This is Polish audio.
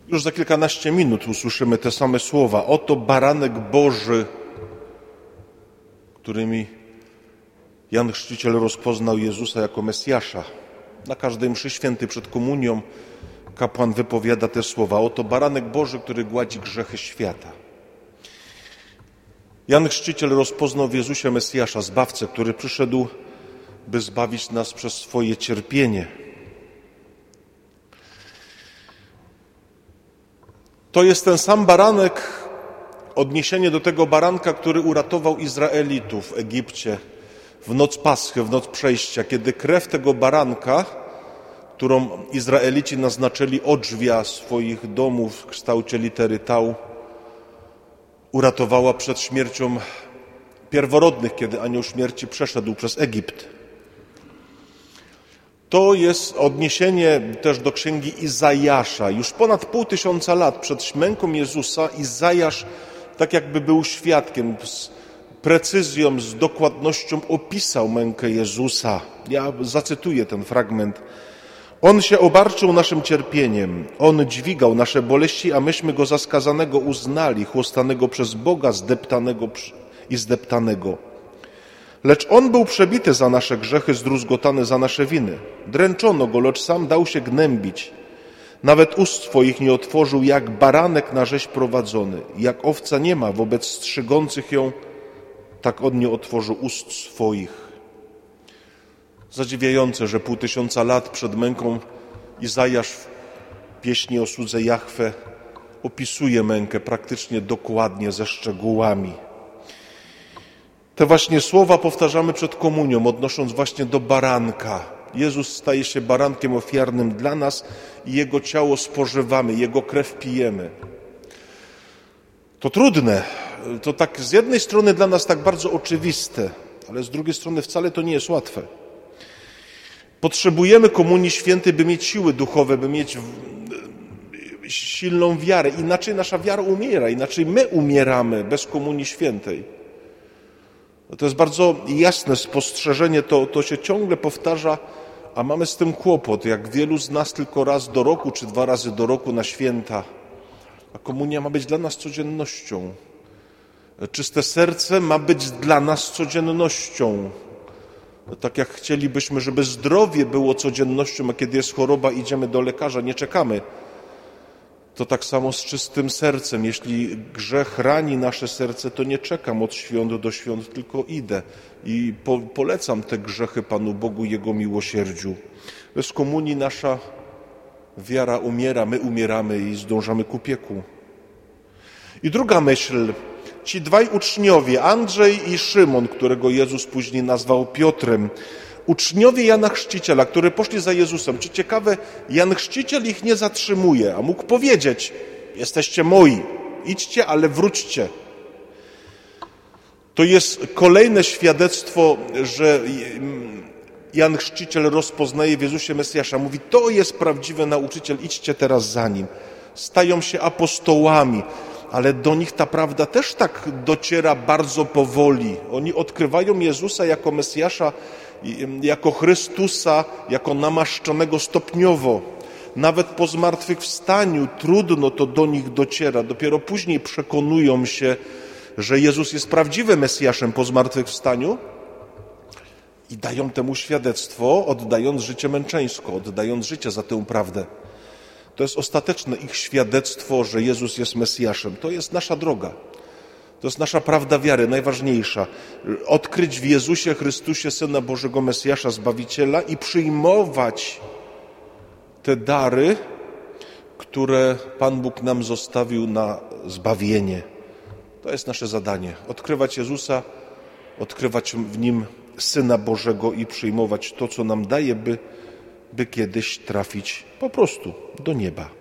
Już za kilkanaście minut usłyszymy te same słowa. Oto baranek Boży, którymi Jan Chrzciciel rozpoznał Jezusa jako Mesjasza. Na każdej mszy świętej przed komunią kapłan wypowiada te słowa. Oto baranek Boży, który gładzi grzechy świata. Jan Chrzciciel rozpoznał w Jezusie Mesjasza, Zbawcę, który przyszedł, by zbawić nas przez swoje cierpienie. To jest ten sam baranek, odniesienie do tego baranka, który uratował Izraelitów w Egipcie w noc Paschy, w noc przejścia, kiedy krew tego baranka, którą Izraelici naznaczyli od drzwia swoich domów w kształcie litery tau, uratowała przed śmiercią pierworodnych, kiedy anioł śmierci przeszedł przez Egipt. To jest odniesienie też do księgi Izajasza. Już ponad 500 lat przed męką Jezusa Izajasz tak jakby był świadkiem, z precyzją, z dokładnością opisał mękę Jezusa. Ja zacytuję ten fragment. On się obarczył naszym cierpieniem, on dźwigał nasze boleści, a myśmy go za skazanego uznali, chłostanego przez Boga, zdeptanego. Lecz on był przebity za nasze grzechy, zdruzgotany za nasze winy. Dręczono go, lecz sam dał się gnębić. Nawet ust swoich nie otworzył, jak baranek na rzeź prowadzony. Jak owca nie ma wobec strzygących ją, tak on nie otworzył ust swoich. Zadziwiające, że 500 lat przed męką Izajasz w pieśni o słudze Jahwe opisuje mękę praktycznie dokładnie, ze szczegółami. Te właśnie słowa powtarzamy przed komunią, odnosząc właśnie do baranka. Jezus staje się barankiem ofiarnym dla nas i Jego ciało spożywamy, Jego krew pijemy. To trudne, to tak z jednej strony dla nas tak bardzo oczywiste, ale z drugiej strony wcale to nie jest łatwe. Potrzebujemy Komunii Świętej, by mieć siły duchowe, by mieć silną wiarę. Inaczej nasza wiara umiera, inaczej my umieramy bez Komunii Świętej. To jest bardzo jasne spostrzeżenie, to się ciągle powtarza, a mamy z tym kłopot, jak wielu z nas tylko raz do roku, czy 2 razy do roku na święta. A komunia ma być dla nas codziennością. Czyste serce ma być dla nas codziennością. Tak jak chcielibyśmy, żeby zdrowie było codziennością, a kiedy jest choroba, idziemy do lekarza, nie czekamy. To tak samo z czystym sercem. Jeśli grzech rani nasze serce, to nie czekam od świąt do świąt, tylko idę i polecam te grzechy Panu Bogu, Jego miłosierdziu. Bez komunii nasza wiara umiera, my umieramy i zdążamy ku piekłu. I druga myśl. Ci 2 uczniowie, Andrzej i Szymon, którego Jezus później nazwał Piotrem, uczniowie Jana Chrzciciela, którzy poszli za Jezusem. Co ciekawe, Jan Chrzciciel ich nie zatrzymuje, a mógł powiedzieć: jesteście moi, idźcie, ale wróćcie. To jest kolejne świadectwo, że Jan Chrzciciel rozpoznaje w Jezusie Mesjasza. Mówi, to jest prawdziwy nauczyciel, idźcie teraz za nim. Stają się apostołami, ale do nich ta prawda też tak dociera bardzo powoli. Oni odkrywają Jezusa jako Mesjasza, jako Chrystusa, jako namaszczonego stopniowo. Nawet po zmartwychwstaniu trudno to do nich dociera. Dopiero później przekonują się, że Jezus jest prawdziwym Mesjaszem po zmartwychwstaniu i dają temu świadectwo, oddając życie męczeńsko, oddając życie za tę prawdę. To jest ostateczne ich świadectwo, że Jezus jest Mesjaszem. To jest nasza droga. To jest nasza prawda wiary, najważniejsza. Odkryć w Jezusie Chrystusie, Syna Bożego Mesjasza, Zbawiciela i przyjmować te dary, które Pan Bóg nam zostawił na zbawienie. To jest nasze zadanie. Odkrywać Jezusa, odkrywać w Nim Syna Bożego i przyjmować to, co nam daje, by kiedyś trafić po prostu do nieba.